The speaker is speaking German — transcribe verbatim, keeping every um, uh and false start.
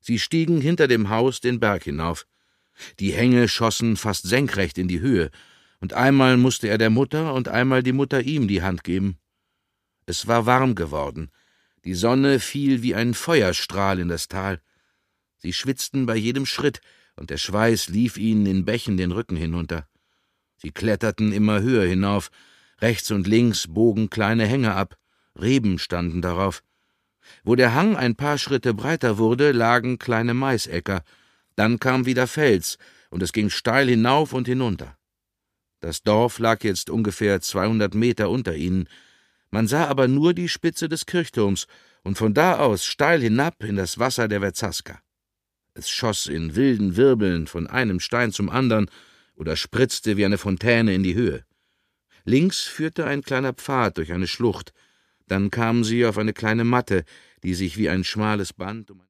Sie stiegen hinter dem Haus den Berg hinauf. Die Hänge schossen fast senkrecht in die Höhe, und einmal musste er der Mutter und einmal die Mutter ihm die Hand geben. Es war warm geworden. Die Sonne fiel wie ein Feuerstrahl in das Tal. Sie schwitzten bei jedem Schritt, und der Schweiß lief ihnen in Bächen den Rücken hinunter. Sie kletterten immer höher hinauf. Rechts und links bogen kleine Hänge ab. Reben standen darauf. Wo der Hang ein paar Schritte breiter wurde, lagen kleine Maisäcker. Dann kam wieder Fels, und es ging steil hinauf und hinunter. Das Dorf lag jetzt ungefähr zweihundert Meter unter ihnen. Man sah aber nur die Spitze des Kirchturms und von da aus steil hinab in das Wasser der Verzaska. Es schoss in wilden Wirbeln von einem Stein zum andern oder spritzte wie eine Fontäne in die Höhe. Links führte ein kleiner Pfad durch eine Schlucht. Dann kamen sie auf eine kleine Matte, die sich wie ein schmales Band um